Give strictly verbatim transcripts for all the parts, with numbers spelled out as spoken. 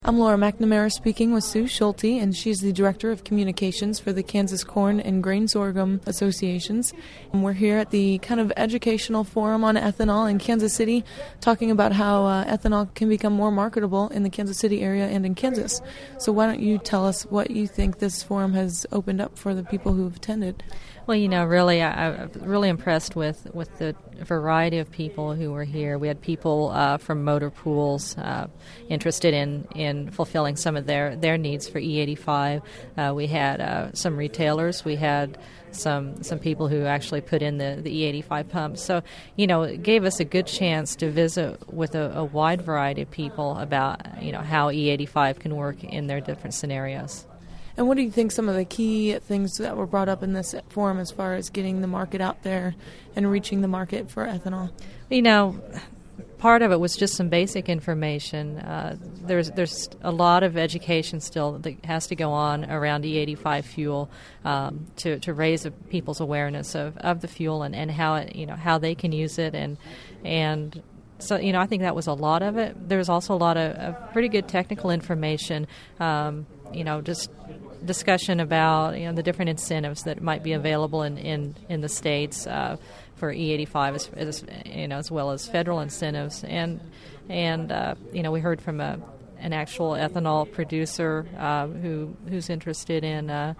I'm Laura McNamara speaking with Sue Schulte, and she's the Director of Communications for the Kansas Corn and Grain Sorghum Associations. And we're here at the kind of educational forum on ethanol in Kansas City, talking about how uh, ethanol can become more marketable in the Kansas City area and in Kansas. So why don't you tell us what you think this forum has opened up for the people who've attended? Well, you know, really, I, I'm really impressed with, with the variety of people who were here. We had people uh, from motor pools uh, interested in, in fulfilling some of their, their needs for E eighty-five. Uh, we had uh, some retailers. We had some some people who actually put in the, the E eighty-five pumps. So, you know, it gave us a good chance to visit with a, a wide variety of people about, you know, how E eighty-five can work in their different scenarios. And what do you think some of the key things that were brought up in this forum as far as getting the market out there and reaching the market for ethanol? You know, part of it was just some basic information. Uh, there's there's a lot of education still that has to go on around E eighty-five fuel um, to to raise people's awareness of, of the fuel and, and how it, you know, how they can use it and and. So, you know, I think that was a lot of it. There's also a lot of, of pretty good technical information, um, you know, just discussion about, you know, the different incentives that might be available in, in, in the states uh, for E eighty-five, as, as, you know, as well as federal incentives. And, and uh, you know, we heard from a, an actual ethanol producer uh, who who's interested in uh,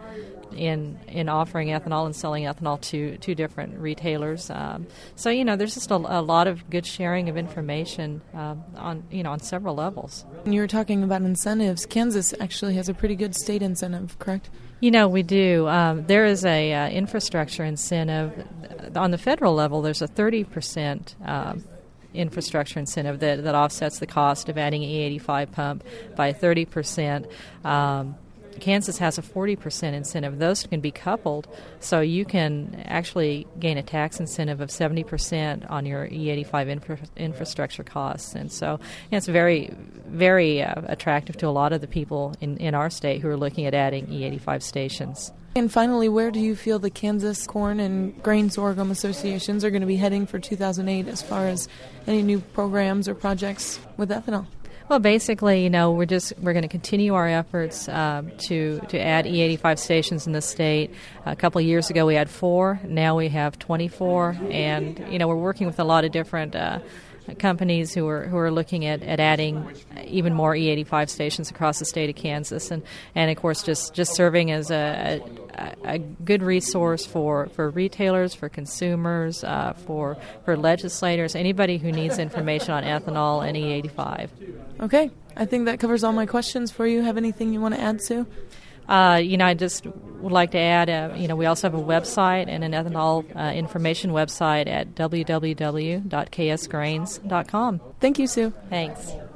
in in offering ethanol and selling ethanol to, to different retailers. Um, so, you know, there's just a, a lot of good sharing of information um, on, you know, on several levels. And you were talking about incentives. Kansas actually has a pretty good state incentive, correct? You know, we do. Um, there is a uh, infrastructure incentive. On the federal level, there's a thirty percent um, infrastructure incentive that, that offsets the cost of adding an E eighty-five pump by thirty percent. Um, Kansas has a forty percent incentive. Those can be coupled, so you can actually gain a tax incentive of seventy percent on your E eighty-five infra- infrastructure costs. And so, you know, it's very, very uh, attractive to a lot of the people in, in our state who are looking at adding E eighty-five stations. And finally, where do you feel the Kansas Corn and Grain Sorghum Associations are going to be heading for two thousand eight as far as any new programs or projects with ethanol? Well, basically, you know, we're just we're going to continue our efforts uh, to to add E eighty-five stations in the state. A couple of years ago, we had four. Now we have twenty-four, and you know, we're working with a lot of different Uh, companies who are who are looking at, at adding even more E eighty-five stations across the state of Kansas, and, and of course just, just serving as a, a, a good resource for, for retailers, for consumers, uh, for for legislators, anybody who needs information on ethanol and E eighty-five. Okay, I think that covers all my questions for you. Have anything you want to add, Sue? Uh, you know, I just would like to add, uh, you know, we also have a website and an ethanol uh, information website at w w w dot k s grains dot com. Thank you, Sue. Thanks.